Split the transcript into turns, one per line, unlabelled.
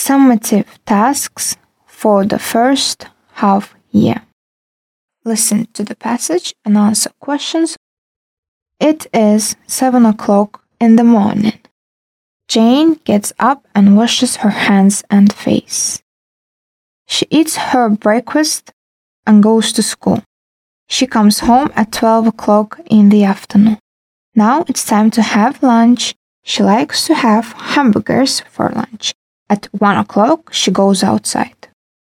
summative tasks for the first half year. Listen to the passage and answer questions. It is 7 o'clock in the morning. Jane gets up and washes her hands and face. She eats her breakfast and goes to school. She comes home at 12 o'clock in the afternoon. Now it's time to have lunch. She likes to have hamburgers for lunch. At 1 o'clock, she goes outside.